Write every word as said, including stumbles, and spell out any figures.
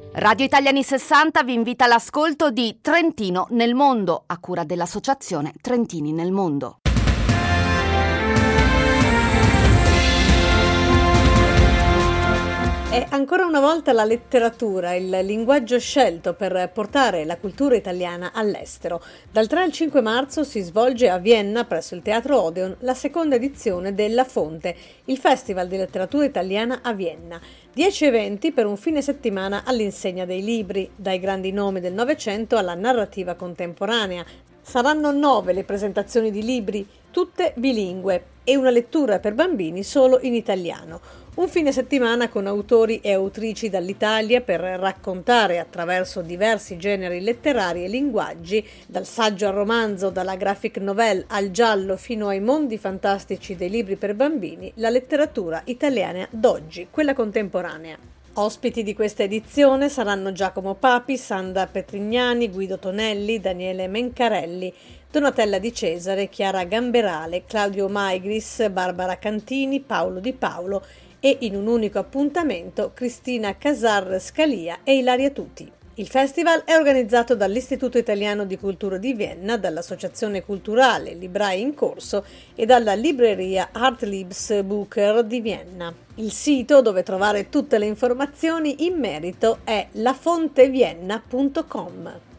Radio Italiani sessanta vi invita all'ascolto di Trentino nel mondo, a cura dell'associazione Trentini nel Mondo. E ancora una volta la letteratura, il linguaggio scelto per portare la cultura italiana all'estero. Dal tre al cinque marzo si svolge a Vienna, presso il Teatro Odeon, la seconda edizione della Fonte, il Festival di letteratura italiana a Vienna. Dieci eventi per un fine settimana all'insegna dei libri, dai grandi nomi del Novecento alla narrativa contemporanea. Saranno nove le presentazioni di libri, tutte bilingue, e una lettura per bambini solo in italiano. Un fine settimana con autori e autrici dall'Italia per raccontare attraverso diversi generi letterari e linguaggi, dal saggio al romanzo, dalla graphic novel al giallo fino ai mondi fantastici dei libri per bambini, la letteratura italiana d'oggi, quella contemporanea. Ospiti di questa edizione saranno Giacomo Papi, Sandra Petrignani, Guido Tonelli, Daniele Mencarelli, Donatella Di Cesare, Chiara Gamberale, Claudio Maigris, Barbara Cantini, Paolo Di Paolo e in un unico appuntamento Cristina Casar Scalia e Ilaria Tuti. Il festival è organizzato dall'Istituto Italiano di Cultura di Vienna, dall'Associazione Culturale Librai in Corso e dalla libreria Artlibs Booker di Vienna. Il sito dove trovare tutte le informazioni in merito è lafontevienna punto com.